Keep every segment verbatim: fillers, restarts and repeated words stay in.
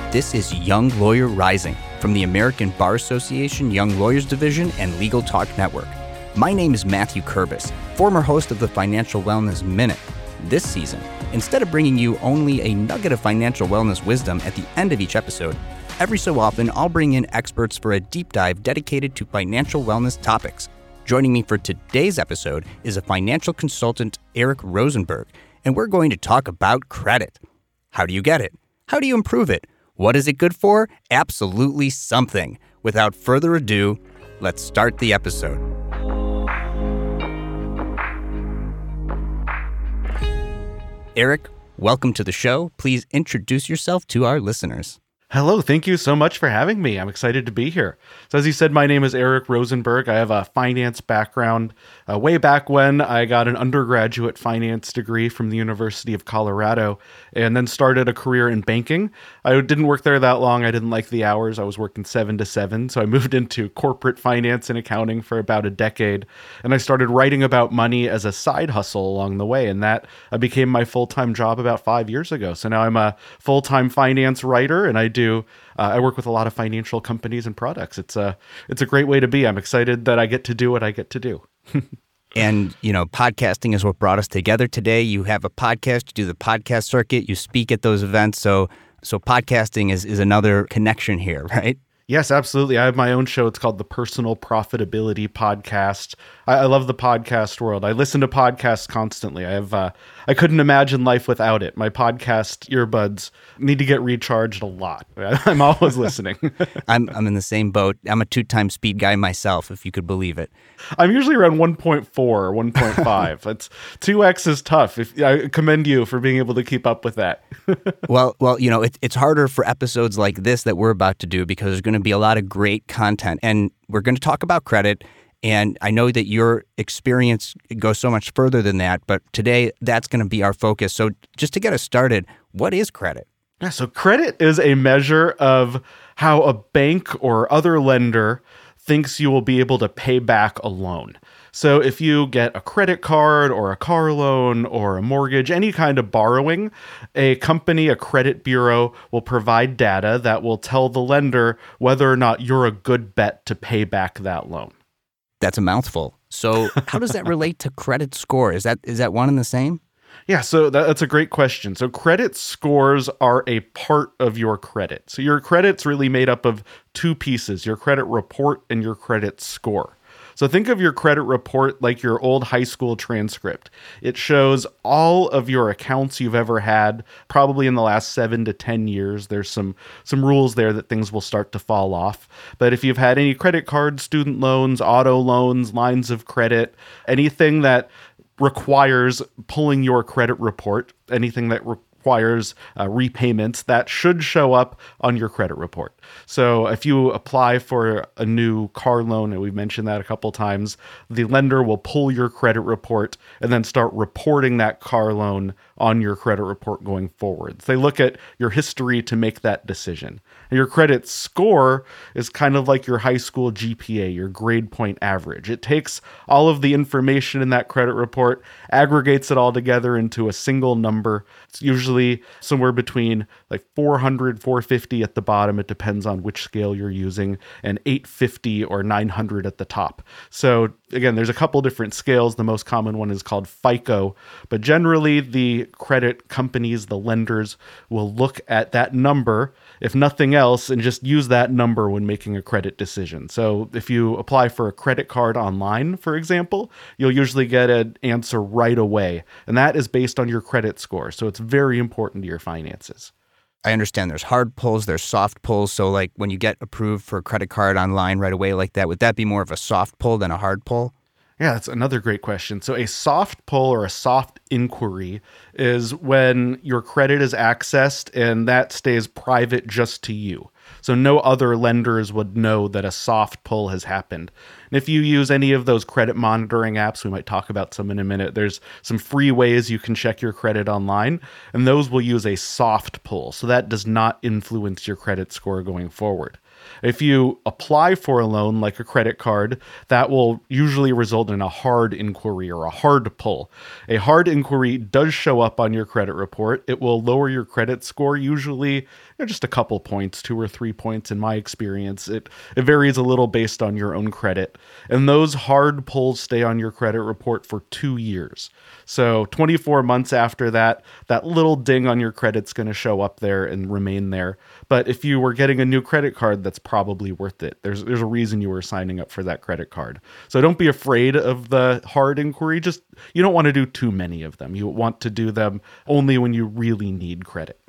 This is Young Lawyer Rising from the American Bar Association Young Lawyers Division and Legal Talk Network. My name is Matthew Kurbis, former host of the Financial Wellness Minute. This season, instead of bringing you only a nugget of financial wellness wisdom at the end of each episode, every so often I'll bring in experts for a deep dive dedicated to financial wellness topics. Joining me for today's episode is a financial consultant, Eric Rosenberg, and we're going to talk about credit. How do you get it? How do you improve it? What is it good for? Absolutely something. Without further ado, let's start the episode. Eric, welcome to the show. Please introduce yourself to our listeners. Hello, thank you so much for having me. I'm excited to be here. So as you said, my name is Eric Rosenberg. I have a finance background. Uh, way back when, I got an undergraduate finance degree from the University of Colorado and then started a career in banking. I didn't work there that long. I didn't like the hours. I was working seven to seven. So I moved into corporate finance and accounting for about a decade. And I started writing about money as a side hustle along the way. And that uh, became my full-time job about five years ago. So now I'm a full-time finance writer and I do Uh, I work with a lot of financial companies and products. It's a it's a great way to be. I'm excited that I get to do what I get to do. And, you know, podcasting is what brought us together today. You have a podcast, you do the podcast circuit, you speak at those events. So so podcasting is, is another connection here, right? Yes, absolutely. I have my own show. It's called the Personal Profitability Podcast. I, I love the podcast world. I listen to podcasts constantly. I have uh, I couldn't imagine life without it. My podcast earbuds need to get recharged a lot. I'm always listening. I'm I'm in the same boat. I'm a two-time speed guy myself, if you could believe it. I'm usually around one point four or one point five. It's two X is tough. If, I commend you for being able to keep up with that. well, well, you know, it, it's harder for episodes like this that we're about to do because there's going to be a lot of great content, and we're going to talk about credit. And I know that your experience goes so much further than that, but today that's going to be our focus. So just to get us started, what is credit? Yeah, so credit is a measure of how a bank or other lender thinks you will be able to pay back a loan. So if you get a credit card or a car loan or a mortgage, any kind of borrowing, a company, a credit bureau will provide data that will tell the lender whether or not you're a good bet to pay back that loan. That's a mouthful. So how does that relate to credit score? Is that is that one and the same? Yeah, so that, that's a great question. So credit scores are a part of your credit. So your credit's really made up of two pieces, your credit report and your credit score. So think of your credit report like your old high school transcript. It shows all of your accounts you've ever had, probably in the last seven to ten years. There's some, some rules there that things will start to fall off. But if you've had any credit cards, student loans, auto loans, lines of credit, anything that requires pulling your credit report, anything that requires uh, repayments, that should show up on your credit report. So if you apply for a new car loan, and we've mentioned that a couple times, the lender will pull your credit report and then start reporting that car loan on your credit report going forward. So they look at your history to make that decision. And your credit score is kind of like your high school G P A, your grade point average. It takes all of the information in that credit report, aggregates it all together into a single number. It's usually somewhere between like four hundred, four fifty at the bottom. It depends on which scale you're using, and eight fifty or nine hundred at the top. So again, there's a couple different scales. The most common one is called FICO, but generally the credit companies, the lenders, will look at that number, if nothing else, and just use that number when making a credit decision. So if you apply for a credit card online, for example, you'll usually get an answer right away, and that is based on your credit score. So it's very important to your finances. I understand there's hard pulls, there's soft pulls. So like when you get approved for a credit card online right away like that, would that be more of a soft pull than a hard pull? Yeah, that's another great question. So a soft pull or a soft inquiry is when your credit is accessed and that stays private just to you. So no other lenders would know that a soft pull has happened. And if you use any of those credit monitoring apps, we might talk about some in a minute, there's some free ways you can check your credit online, and those will use a soft pull. So that does not influence your credit score going forward. If you apply for a loan like a credit card, that will usually result in a hard inquiry or a hard pull. A hard inquiry does show up on your credit report. It will lower your credit score, usually you know, just a couple points, two or three points in my experience. It, it varies a little based on your own credit. And those hard pulls stay on your credit report for two years. So twenty-four months after that, that little ding on your credit's going to show up there and remain there. But if you were getting a new credit card, that's probably worth it. There's there's a reason you were signing up for that credit card. So don't be afraid of the hard inquiry. Just, you don't want to do too many of them. You want to do them only when you really need credit.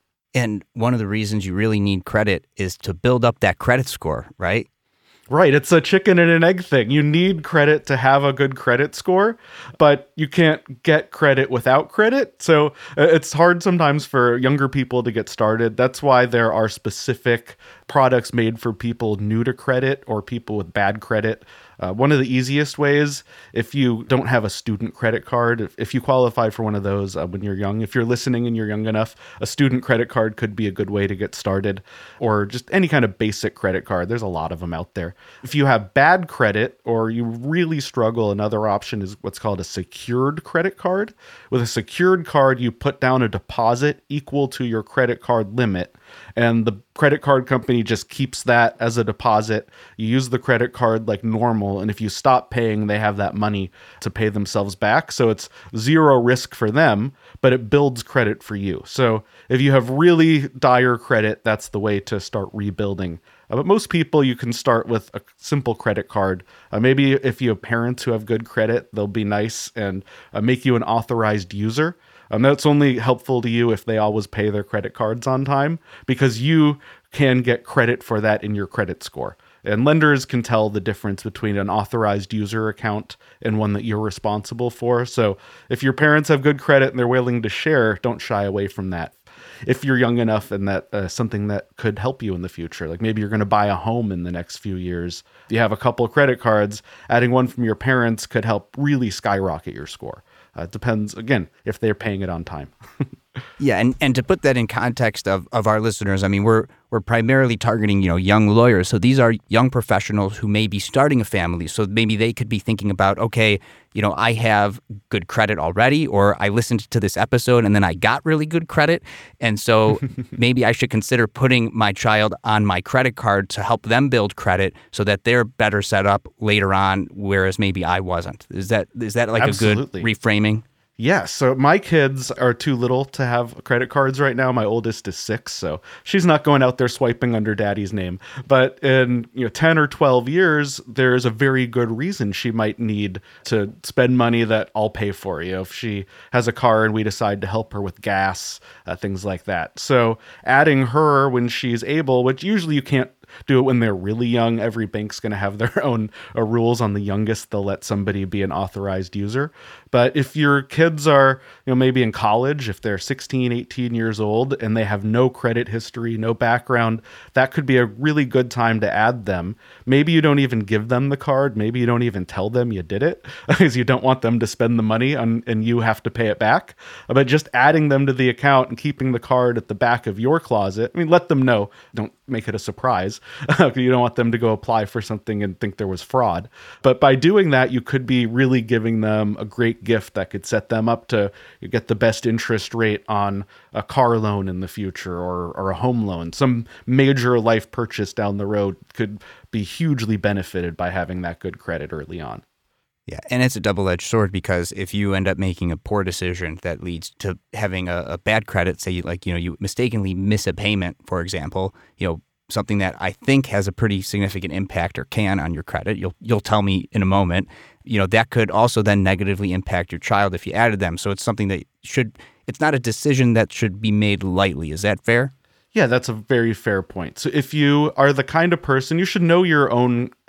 And one of the reasons you really need credit is to build up that credit score, right? Right. It's a chicken and an egg thing. You need credit to have a good credit score, but you can't get credit without credit. So it's hard sometimes for younger people to get started. That's why there are specific products made for people new to credit or people with bad credit. Uh, one of the easiest ways, if you don't have a student credit card, if, if you qualify for one of those uh, when you're young, if you're listening and you're young enough, a student credit card could be a good way to get started, or just any kind of basic credit card. There's a lot of them out there. If you have bad credit or you really struggle, another option is what's called a secured credit card. With a secured card, you put down a deposit equal to your credit card limit, and the credit card company just keeps that as a deposit. You use the credit card like normal, and if you stop paying, they have that money to pay themselves back. So it's zero risk for them, but it builds credit for you. So if you have really dire credit, that's the way to start rebuilding. Uh, but most people, you can start with a simple credit card. Uh, maybe if you have parents who have good credit, they'll be nice and uh, make you an authorized user. And that's only helpful to you if they always pay their credit cards on time, because you can get credit for that in your credit score. And lenders can tell the difference between an authorized user account and one that you're responsible for. So if your parents have good credit and they're willing to share, don't shy away from that. If you're young enough and that uh, something that could help you in the future, like maybe you're going to buy a home in the next few years, you have a couple of credit cards, adding one from your parents could help really skyrocket your score. Uh, it depends, again, if they're paying it on time. Yeah, and, and to put that in context of, of our listeners, I mean, we're we're primarily targeting, you know, young lawyers. So these are young professionals who may be starting a family. So maybe they could be thinking about, okay, you know, I have good credit already, or I listened to this episode and then I got really good credit. And so maybe I should consider putting my child on my credit card to help them build credit so that they're better set up later on, whereas maybe I wasn't. Is that is that like Absolutely. a good reframing? Yeah, so my kids are too little to have credit cards right now. My oldest is six, so she's not going out there swiping under daddy's name. But in you know ten or twelve years, there's a very good reason she might need to spend money that I'll pay for. You know, if she has a car and we decide to help her with gas, uh, things like that. So adding her when she's able, which usually you can't do it when they're really young. Every bank's going to have their own uh, rules on the youngest. They'll let somebody be an authorized user. But if your kids are, you know, maybe in college, if they're sixteen, eighteen years old and they have no credit history, no background, that could be a really good time to add them. Maybe you don't even give them the card. Maybe you don't even tell them you did it because you don't want them to spend the money on, and you have to pay it back. But just adding them to the account and keeping the card at the back of your closet, I mean, let them know. Don't make it a surprise. You don't want them to go apply for something and think there was fraud. But by doing that, you could be really giving them a great gift that could set them up to get the best interest rate on a car loan in the future, or, or a home loan. Some major life purchase down the road could be hugely benefited by having that good credit early on. Yeah, and it's a double-edged sword, because if you end up making a poor decision that leads to having a, a bad credit, say like, you know, you mistakenly miss a payment, for example, you know, something that I think has a pretty significant impact or can on your credit, you'll you'll tell me in a moment, you know, that could also then negatively impact your child if you added them. So it's something that should, it's not a decision that should be made lightly. Is that fair? Yeah, that's a very fair point. So if you are the kind of person, you should know your own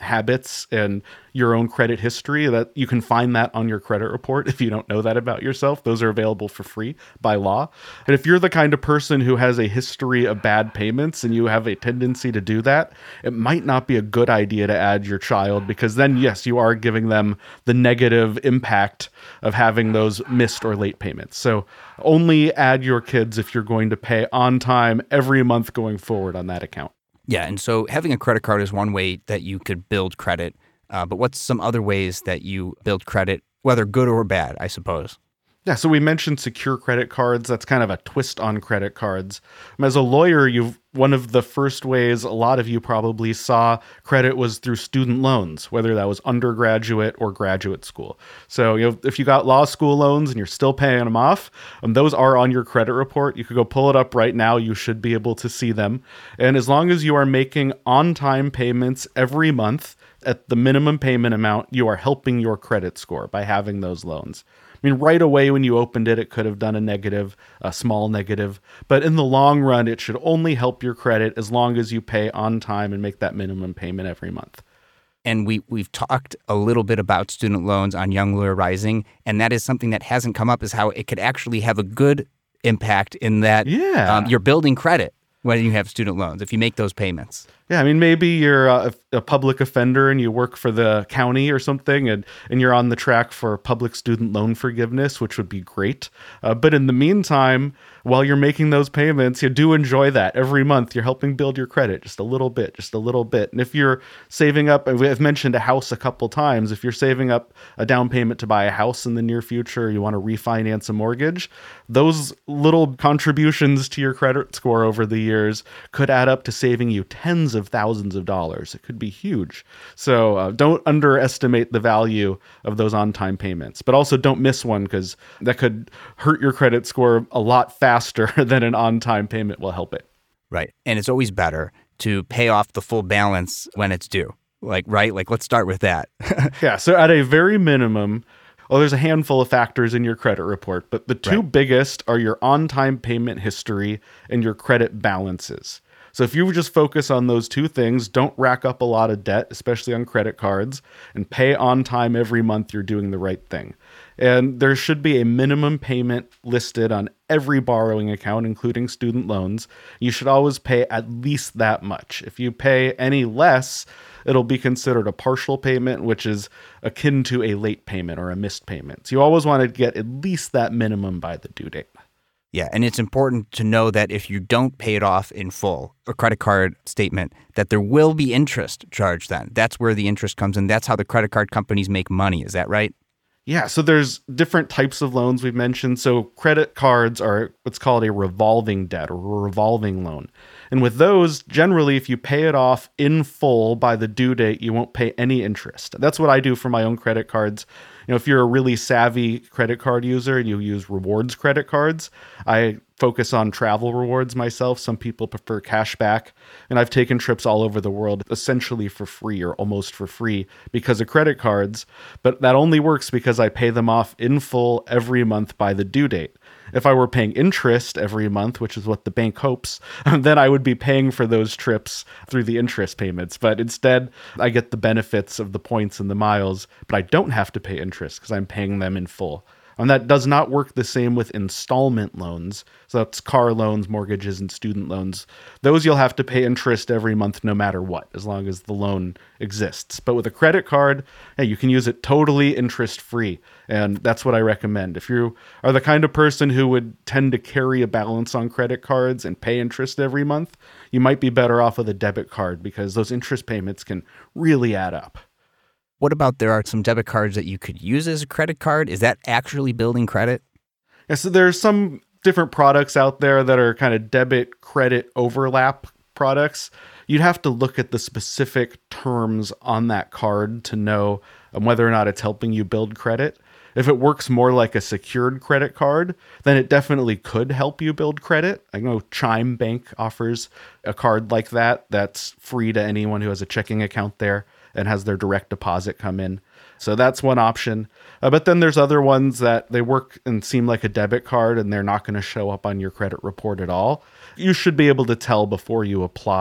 habits and your own credit history, that you can find that on your credit report if you don't know that about yourself. Those are available for free by law. And if you're the kind of person who has a history of bad payments and you have a tendency to do that, it might not be a good idea to add your child, because then, yes, you are giving them the negative impact of having those missed or late payments. So only add your kids if you're going to pay on time every month going forward on that account. Yeah, and so having a credit card is one way that you could build credit. Uh, but what's some other ways that you build credit, whether good or bad, I suppose? Yeah, so we mentioned secure credit cards. That's kind of a twist on credit cards. As a lawyer, you've one of the first ways a lot of you probably saw credit was through student loans, whether that was undergraduate or graduate school. So you know, if you got law school loans and you're still paying them off, um, those are on your credit report. You could go pull it up right now. You should be able to see them. And as long as you are making on-time payments every month at the minimum payment amount, you are helping your credit score by having those loans. I mean, right away when you opened it, it could have done a negative, a small negative. But in the long run, it should only help your credit as long as you pay on time and make that minimum payment every month. And we, we've talked a little bit about student loans on Young Lawyer Rising, and that is something that hasn't come up, is how it could actually have a good impact in that yeah. um, you're building credit when you have student loans, if you make those payments. Yeah, I mean, maybe you're a, a public offender and you work for the county or something, and, and you're on the track for public student loan forgiveness, which would be great. Uh, but in the meantime, while you're making those payments, you do enjoy that. Every month, you're helping build your credit just a little bit, just a little bit. And if you're saving up, and I've mentioned a house a couple times, if you're saving up a down payment to buy a house in the near future, you want to refinance a mortgage, those little contributions to your credit score over the years could add up to saving you tens of thousands of dollars. It could be huge. So uh, don't underestimate the value of those on-time payments, but also don't miss one, because that could hurt your credit score a lot faster than an on-time payment will help it. Right. And it's always better to pay off the full balance when it's due. Like, right? Like, let's start with that. Yeah. So at a very minimum, well, there's a handful of factors in your credit report, but the two Right. biggest are your on-time payment history and your credit balances. So if you just focus on those two things, don't rack up a lot of debt, especially on credit cards, and pay on time every month, you're doing the right thing. And there should be a minimum payment listed on every borrowing account, including student loans. You should always pay at least that much. If you pay any less, it'll be considered a partial payment, which is akin to a late payment or a missed payment. So you always want to get at least that minimum by the due date. Yeah, and it's important to know that if you don't pay it off in full, a credit card statement, that there will be interest charged then. That's where the interest comes in. That's how the credit card companies make money. Is that right? Yeah, so there's different types of loans we've mentioned. So credit cards are what's called a revolving debt or a revolving loan. And with those, generally, if you pay it off in full by the due date, you won't pay any interest. That's what I do for my own credit cards. You know, if you're a really savvy credit card user and you use rewards credit cards, I focus on travel rewards myself. Some people prefer cash back, and I've taken trips all over the world essentially for free or almost for free because of credit cards, but that only works because I pay them off in full every month by the due date. If I were paying interest every month, which is what the bank hopes, then I would be paying for those trips through the interest payments. But instead, I get the benefits of the points and the miles, but I don't have to pay interest because I'm paying them in full. And that does not work the same with installment loans. So that's car loans, mortgages, and student loans. Those you'll have to pay interest every month no matter what, as long as the loan exists. But with a credit card, hey, you can use it totally interest-free. And that's what I recommend. If you are the kind of person who would tend to carry a balance on credit cards and pay interest every month, you might be better off with a debit card because those interest payments can really add up. What about there are some debit cards that you could use as a credit card? Is that actually building credit? Yeah, so there's some different products out there that are kind of debit credit overlap products. You'd have to look at the specific terms on that card to know um, whether or not it's helping you build credit. If it works more like a secured credit card, then it definitely could help you build credit. I know Chime Bank offers a card like that that's free to anyone who has a checking account there and has their direct deposit come in. So that's one option. Uh, but then there's other ones that they work and seem like a debit card and they're not going to show up on your credit report at all. You should be able to tell before you apply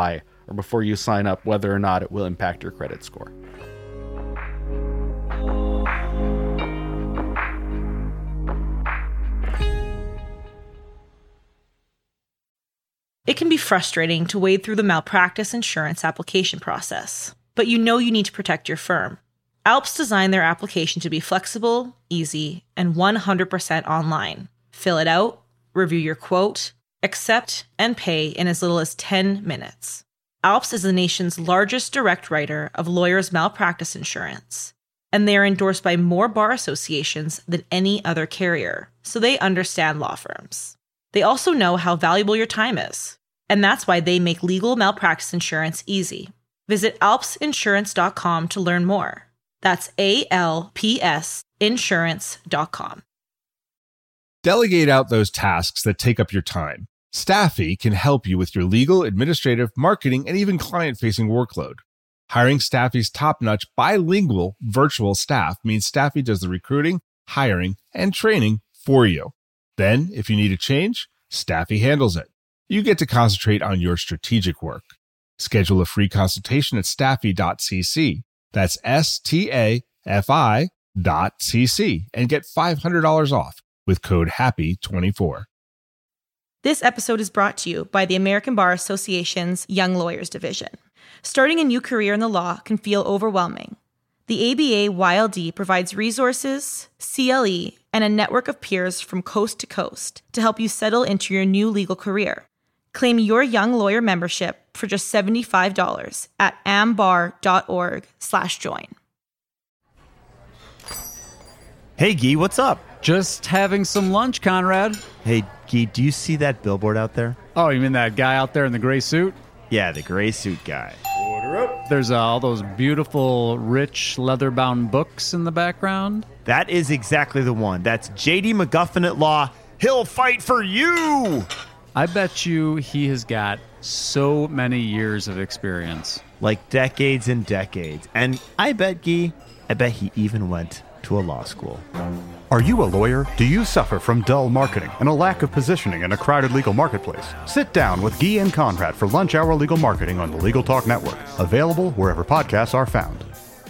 or before you sign up whether or not it will impact your credit score. It can be frustrating to wade through the malpractice insurance application process, but you know you need to protect your firm. Alps designed their application to be flexible, easy, and one hundred percent online. Fill it out, review your quote, accept, and pay in as little as ten minutes. Alps is the nation's largest direct writer of lawyers' malpractice insurance, and they are endorsed by more bar associations than any other carrier, so they understand law firms. They also know how valuable your time is, and that's why they make legal malpractice insurance easy. Visit alps insurance dot com to learn more. That's A L P S insurance dot com. Delegate out those tasks that take up your time. Staffy can help you with your legal, administrative, marketing, and even client-facing workload. Hiring Staffy's top-notch bilingual virtual staff means Staffy does the recruiting, hiring, and training for you. Then, if you need a change, Staffy handles it. You get to concentrate on your strategic work. Schedule a free consultation at staffy dot c c. That's S T A F I dot C C and get five hundred dollars off with code happy twenty-four. This episode is brought to you by the American Bar Association's Young Lawyers Division. Starting a new career in the law can feel overwhelming. The A B A Y L D provides resources, C L E, and a network of peers from coast to coast to help you settle into your new legal career. Claim your young lawyer membership for just seventy-five dollars at ambar dot org slash join. Hey, Guy, what's up? Just having some lunch, Conrad. Hey, Guy, do you see that billboard out there? Oh, you mean that guy out there in the gray suit? Yeah, the gray suit guy. Order up. There's uh, all those beautiful, rich, leather-bound books in the background. That is exactly the one. That's J D McGuffin at Law. He'll fight for you! I bet you he has got so many years of experience. Like decades and decades. And I bet, Guy, I bet he even went to a law school. Are you a lawyer? Do you suffer from dull marketing and a lack of positioning in a crowded legal marketplace? Sit down with Guy and Conrad for Lunch Hour Legal Marketing on the Legal Talk Network. Available wherever podcasts are found.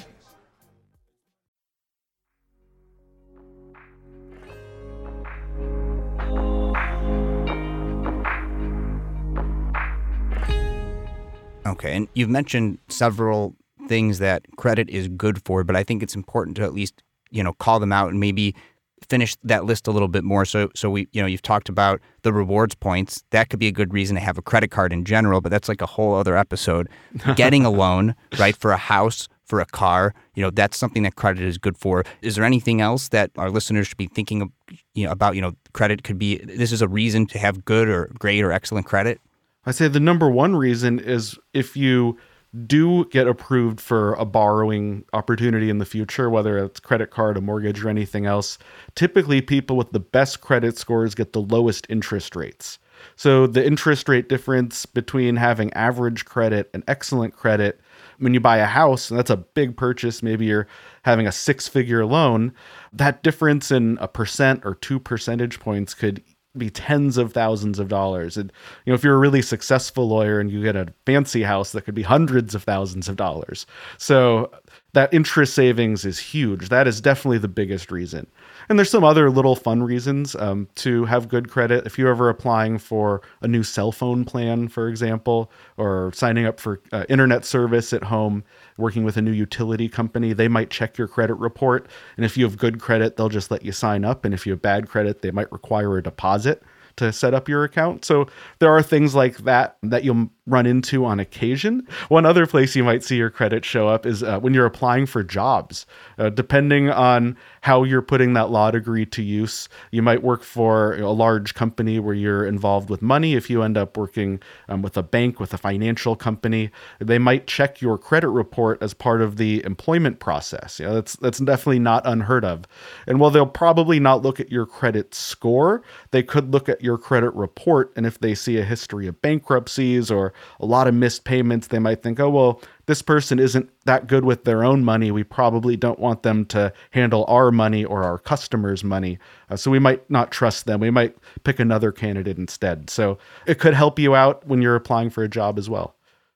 Okay, and you've mentioned several things that credit is good for, but I think it's important to at least, you know, call them out and maybe finish that list a little bit more. So, so we, you know, you've talked about the rewards points. That could be a good reason to have a credit card in general, but that's like a whole other episode. Getting a loan, right, for a house, for a car, you know, that's something that credit is good for. Is there anything else that our listeners should be thinking of, you know, about, you know, credit could be, this is a reason to have good or great or excellent credit? I say the number one reason is if you do get approved for a borrowing opportunity in the future, whether it's credit card, a mortgage, or anything else, typically people with the best credit scores get the lowest interest rates. So the interest rate difference between having average credit and excellent credit, when you buy a house, and that's a big purchase, maybe you're having a six-figure loan, that difference in a percent or two percentage points could be tens of thousands of dollars. And, you know, if you're a really successful lawyer and you get a fancy house, that could be hundreds of thousands of dollars. So that interest savings is huge. That is definitely the biggest reason. And there's some other little fun reasons um, to have good credit. If you're ever applying for a new cell phone plan, for example, or signing up for uh, internet service at home, working with a new utility company, they might check your credit report. And if you have good credit, they'll just let you sign up. And if you have bad credit, they might require a deposit to set up your account. So there are things like that that you'll run into on occasion. One other place you might see your credit show up is uh, when you're applying for jobs. Uh, depending on how you're putting that law degree to use, you might work for a large company where you're involved with money. If you end up working um, with a bank, with a financial company, they might check your credit report as part of the employment process. You know, that's that's definitely not unheard of. And while they'll probably not look at your credit score, they could look at your credit report. And if they see a history of bankruptcies or a lot of missed payments, they might think, oh, well, this person isn't that good with their own money. We probably don't want them to handle our money or our customers' money. Uh, so we might not trust them. We might pick another candidate instead. So it could help you out when you're applying for a job as well.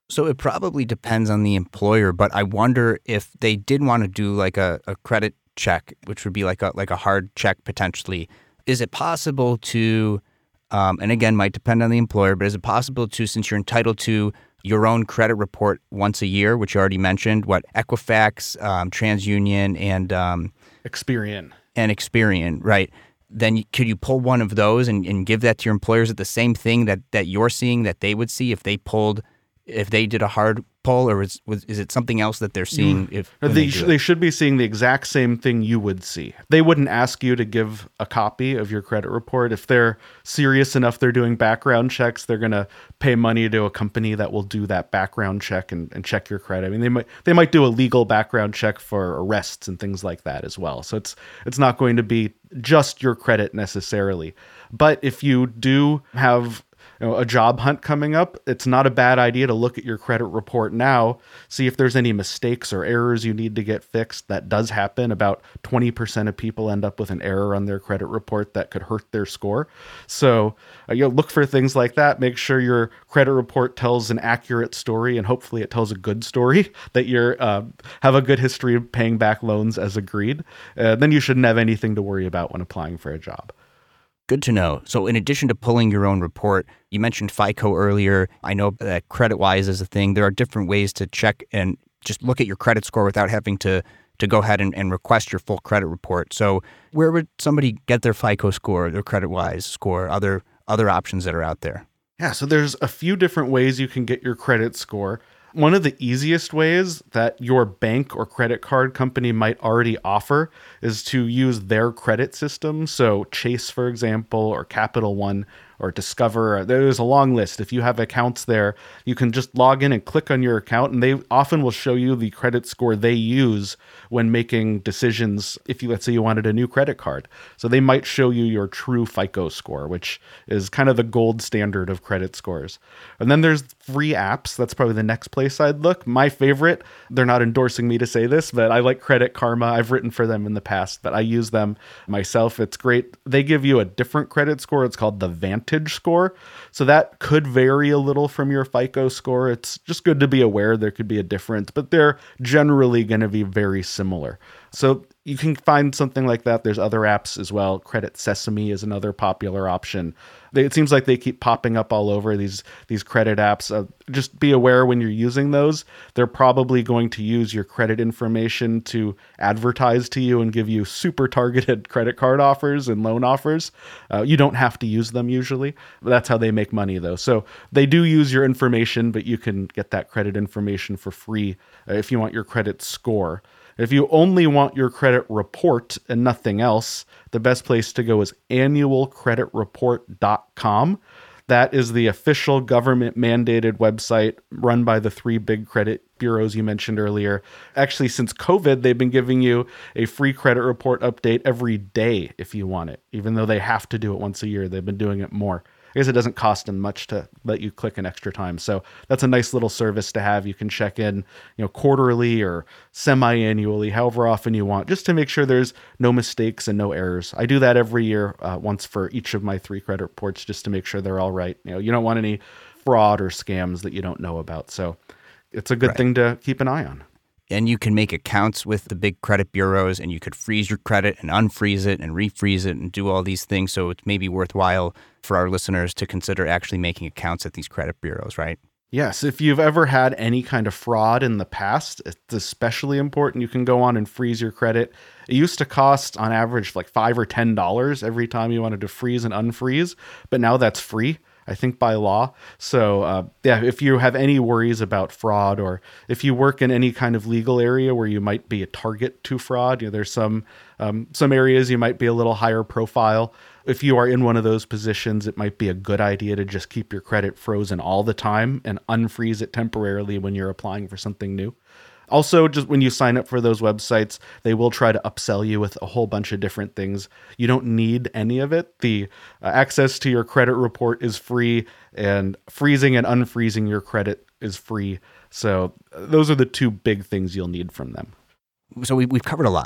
So it probably depends on the employer, but I wonder if they did want to do like a, a credit check, which would be like a like a hard check potentially. Is it possible to, um, and again, might depend on the employer, but is it possible to, since you're entitled to your own credit report once a year, which you already mentioned, what Equifax, um, TransUnion, and um, Experian. and Experian, right? Then you, could you pull one of those and, and give that to your employers at the same thing that, that you're seeing that they would see if they pulled, if they did a hard pull, or is, was, is it something else that they're seeing? If they, they, sh- they should be seeing the exact same thing you would see. They wouldn't ask you to give a copy of your credit report. If they're serious enough, they're doing background checks, they're going to pay money to a company that will do that background check and, and check your credit. I mean, they might they might do a legal background check for arrests and things like that as well. So it's it's not going to be just your credit necessarily. But if you do have you know, a job hunt coming up, it's not a bad idea to look at your credit report now, see if there's any mistakes or errors you need to get fixed. That does happen. About twenty percent of people end up with an error on their credit report that could hurt their score. So uh, you know, look for things like that. Make sure your credit report tells an accurate story, and hopefully it tells a good story, that you're uh, have a good history of paying back loans as agreed. Uh, then you shouldn't have anything to worry about when applying for a job. Good to know. So in addition to pulling your own report, you mentioned FICO earlier. I know that CreditWise is a thing. There are different ways to check and just look at your credit score without having to to go ahead and, and request your full credit report. So where would somebody get their FICO score, their CreditWise score, other other options that are out there? Yeah, so there's a few different ways you can get your credit score. One of the easiest ways that your bank or credit card company might already offer is to use their credit system. So Chase, for example, or Capital One or Discover. There's a long list. If you have accounts there, you can just log in and click on your account, and they often will show you the credit score they use when making decisions. If you, let's say you wanted a new credit card. So they might show you your true FICO score, which is kind of the gold standard of credit scores. And then there's free apps. That's probably the next place I'd look. My favorite, they're not endorsing me to say this, but I like Credit Karma. I've written for them in the past, but I use them myself. It's great. They give you a different credit score. It's called the Vantage score. So that could vary a little from your FICO score. It's just good to be aware there could be a difference, but they're generally going to be very similar. So you can find something like that. There's other apps as well. Credit Sesame is another popular option. They, it seems like they keep popping up all over, these these credit apps. Uh, just be aware when you're using those, they're probably going to use your credit information to advertise to you and give you super targeted credit card offers and loan offers. Uh, you don't have to use them usually, but that's how they make money though. So they do use your information, but you can get that credit information for free uh, if you want your credit score. If you only want your credit report and nothing else, the best place to go is annual credit report dot com. That is the official government mandated website run by the three big credit bureaus you mentioned earlier. Actually, since COVID, they've been giving you a free credit report update every day if you want it, even though they have to do it once a year. They've been doing it more. I guess it doesn't cost them much to let you click an extra time. So that's a nice little service to have. You can check in, you know, quarterly or semi-annually, however often you want, just to make sure there's no mistakes and no errors. I do that every year, uh, once for each of my three credit reports, just to make sure they're all right. You know, you don't want any fraud or scams that you don't know about. So it's a good Right. thing to keep an eye on. And you can make accounts with the big credit bureaus, and you could freeze your credit and unfreeze it and refreeze it and do all these things. So it's maybe worthwhile for our listeners to consider actually making accounts at these credit bureaus, right? Yes, if you've ever had any kind of fraud in the past, it's especially important. You can go on and freeze your credit. It used to cost on average like five or ten dollars every time you wanted to freeze and unfreeze, but now that's free, I think, by law. So uh, yeah, if you have any worries about fraud, or if you work in any kind of legal area where you might be a target to fraud, you know, there's some um, some areas you might be a little higher profile. If you are in one of those positions, it might be a good idea to just keep your credit frozen all the time and unfreeze it temporarily when you're applying for something new. Also, just when you sign up for those websites, they will try to upsell you with a whole bunch of different things. You don't need any of it. The uh, access to your credit report is free, and freezing and unfreezing your credit is free. So uh, those are the two big things you'll need from them. So we, we've covered a lot.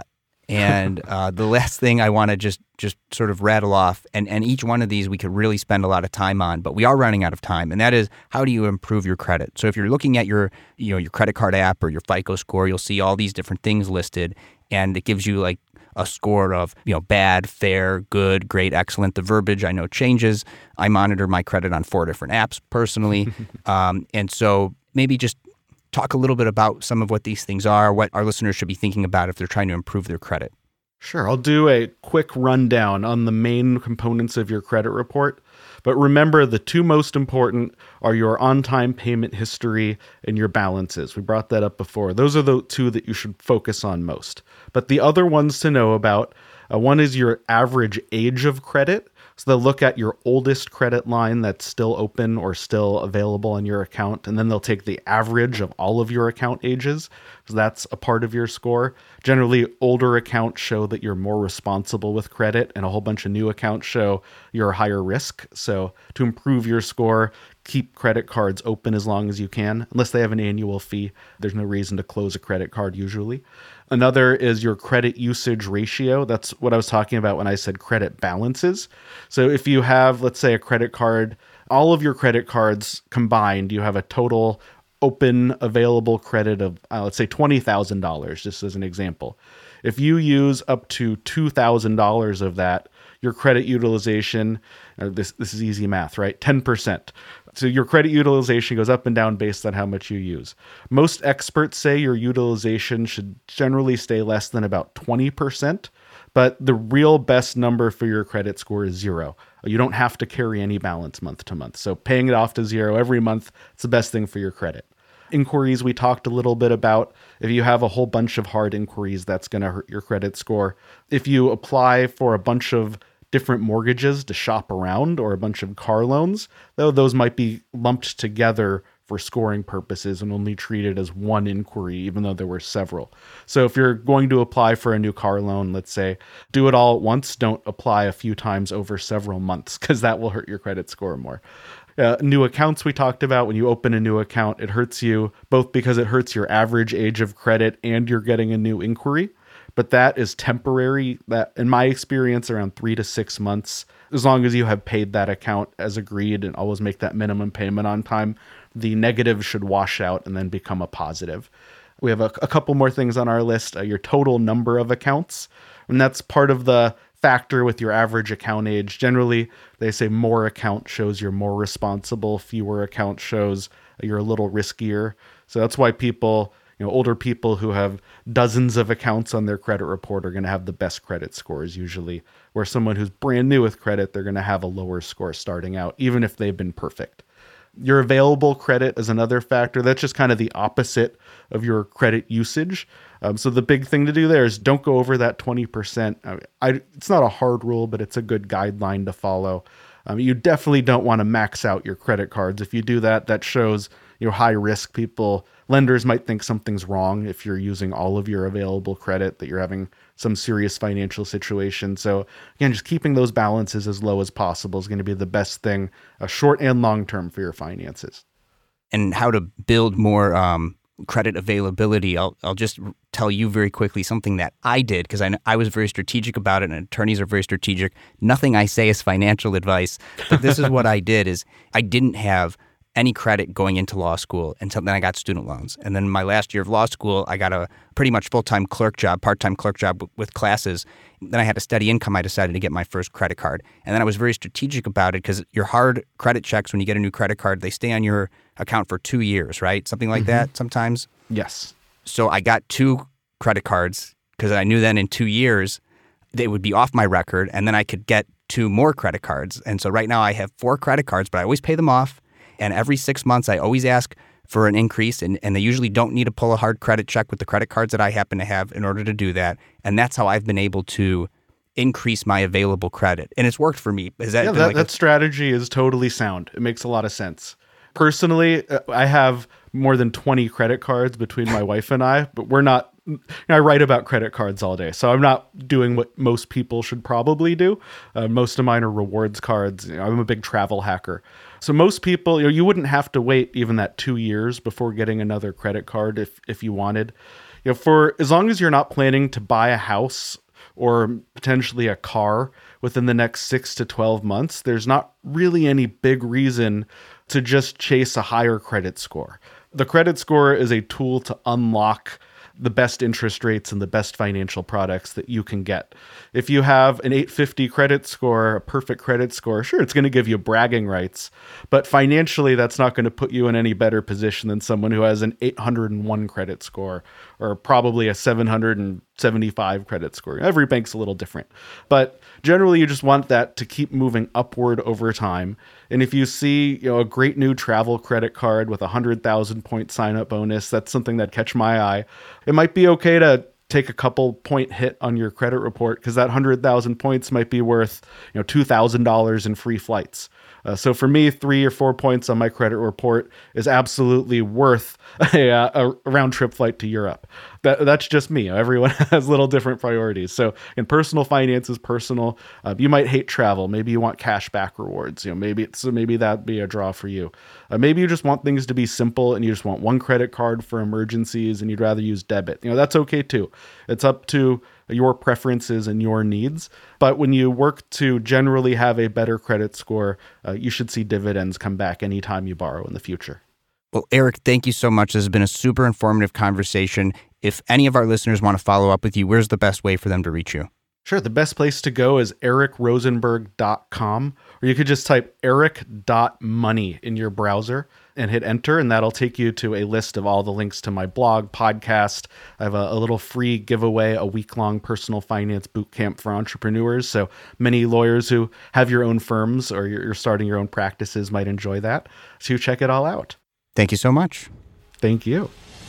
And uh, the last thing I want to just just sort of rattle off, and, and each one of these we could really spend a lot of time on, but we are running out of time, and that is, how do you improve your credit? So if you're looking at your you know your credit card app or your FICO score, you'll see all these different things listed, and it gives you like a score of you know bad, fair, good, great, excellent. The verbiage I know changes. I monitor my credit on four different apps personally, um, and so maybe just talk a little bit about some of what these things are, what our listeners should be thinking about if they're trying to improve their credit. Sure. I'll do a quick rundown on the main components of your credit report. But remember, the two most important are your on-time payment history and your balances. We brought that up before. Those are the two that you should focus on most. But the other ones to know about, uh, one is your average age of credit. So they'll look at your oldest credit line that's still open or still available on your account, and then they'll take the average of all of your account ages. So that's a part of your score. Generally, older accounts show that you're more responsible with credit, and a whole bunch of new accounts show you're higher risk. So to improve your score, keep credit cards open as long as you can. Unless they have an annual fee, there's no reason to close a credit card usually. Another is your credit usage ratio. That's what I was talking about when I said credit balances. So if you have, let's say, a credit card, all of your credit cards combined, you have a total open available credit of, uh, let's say, twenty thousand dollars, just as an example. If you use up to two thousand dollars of that, your credit utilization, uh, this this is easy math, right? ten percent. So your credit utilization goes up and down based on how much you use. Most experts say your utilization should generally stay less than about twenty percent, but the real best number for your credit score is zero. You don't have to carry any balance month to month. So paying it off to zero every month, it's the best thing for your credit. Inquiries we talked a little bit about. If you have a whole bunch of hard inquiries, that's going to hurt your credit score. If you apply for a bunch of different mortgages to shop around or a bunch of car loans, though those might be lumped together for scoring purposes and only treated as one inquiry, even though there were several. So if you're going to apply for a new car loan, let's say, do it all at once. Don't apply a few times over several months, because that will hurt your credit score more. Uh, new accounts we talked about. When you open a new account, it hurts you both because it hurts your average age of credit and you're getting a new inquiry. But that is temporary. That, in my experience, around three to six months, as long as you have paid that account as agreed and always make that minimum payment on time, the negative should wash out and then become a positive. We have a, a couple more things on our list. Uh, your total number of accounts, and that's part of the factor with your average account age. Generally, they say more account shows you're more responsible, fewer account shows you're a little riskier. So that's why people, you know, older people who have dozens of accounts on their credit report are going to have the best credit scores usually, where someone who's brand new with credit, they're going to have a lower score starting out, even if they've been perfect. Your available credit is another factor. That's just kind of the opposite of your credit usage. Um, so the big thing to do there is don't go over that twenty percent. I, I, it's not a hard rule, but it's a good guideline to follow. Um, you definitely don't want to max out your credit cards. If you do that, that shows you're high risk. People, lenders might think something's wrong if you're using all of your available credit, that you're having some serious financial situation. So again, just keeping those balances as low as possible is going to be the best thing, uh, short and long term, for your finances. And how to build more um, credit availability, I'll I'll just tell you very quickly something that I did, because I, I was very strategic about it, and attorneys are very strategic. Nothing I say is financial advice, but this is what I did, is I didn't have any credit going into law school until then I got student loans. And then my last year of law school, I got a pretty much full-time clerk job, part-time clerk job w- with classes. Then I had a steady income. I decided to get my first credit card. And then I was very strategic about it, because your hard credit checks, when you get a new credit card, they stay on your account for two years, right? Something like mm-hmm. that sometimes. Yes. So I got two credit cards because I knew then in two years they would be off my record, and then I could get two more credit cards. And so right now I have four credit cards, but I always pay them off. And every six months, I always ask for an increase, and, and they usually don't need to pull a hard credit check with the credit cards that I happen to have in order to do that. And that's how I've been able to increase my available credit. And it's worked for me. Has that yeah, been that, like that a- strategy is totally sound. It makes a lot of sense. Personally, I have more than twenty credit cards between my wife and I, but we're not, you know, I write about credit cards all day, so I'm not doing what most people should probably do. Uh, most of mine are rewards cards. You know, I'm a big travel hacker. So most people, you know, you wouldn't have to wait even that two years before getting another credit card if if you wanted. You know, for as long as you're not planning to buy a house or potentially a car within the next six to twelve months, there's not really any big reason to just chase a higher credit score. The credit score is a tool to unlock the best interest rates and the best financial products that you can get. If you have an eight fifty credit score, a perfect credit score, sure, it's going to give you bragging rights, but financially, that's not going to put you in any better position than someone who has an eight hundred one credit score or probably a seven hundred seventy-five credit score. Every bank's a little different, but generally, you just want that to keep moving upward over time. And if you see, you know, a great new travel credit card with a one hundred thousand point sign-up bonus, that's something that catch my eye. It might be okay to take a couple point hit on your credit report because that one hundred thousand points might be worth, you know, two thousand dollars in free flights. Uh, so for me, three or four points on my credit report is absolutely worth a, a round trip flight to Europe. That, that's just me. Everyone has little different priorities. So in personal finance is personal. Uh, you might hate travel. Maybe you want cash back rewards. You know, maybe it's, so maybe that'd be a draw for you. Uh, maybe you just want things to be simple and you just want one credit card for emergencies and you'd rather use debit. You know, that's okay too. It's up to your preferences and your needs. But when you work to generally have a better credit score, uh, you should see dividends come back anytime you borrow in the future. Well, Eric, thank you so much. This has been a super informative conversation. If any of our listeners want to follow up with you, where's the best way for them to reach you? Sure. The best place to go is eric rosenberg dot com, or you could just type eric dot money in your browser and hit enter, and that'll take you to a list of all the links to my blog, podcast. I have a, a little free giveaway, a week-long personal finance boot camp for entrepreneurs. So many lawyers who have your own firms or you're starting your own practices might enjoy that. So check it all out. Thank you so much. Thank you.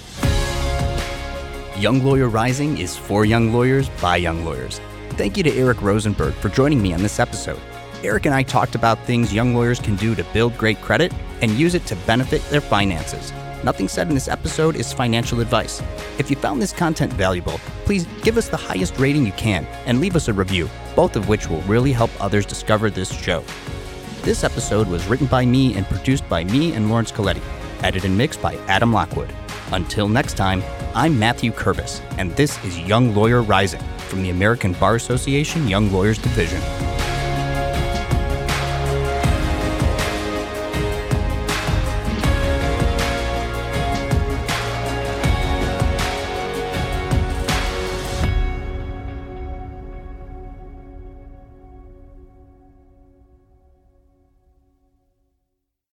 Young Lawyer Rising is for young lawyers by young lawyers. Thank you to Eric Rosenberg for joining me on this episode. Eric and I talked about things young lawyers can do to build great credit and use it to benefit their finances. Nothing said in this episode is financial advice. If you found this content valuable, please give us the highest rating you can and leave us a review, both of which will really help others discover this show. This episode was written by me and produced by me and Lawrence Coletti, edited and mixed by Adam Lockwood. Until next time, I'm Matthew Kurbis, and this is Young Lawyer Rising from the American Bar Association Young Lawyers Division.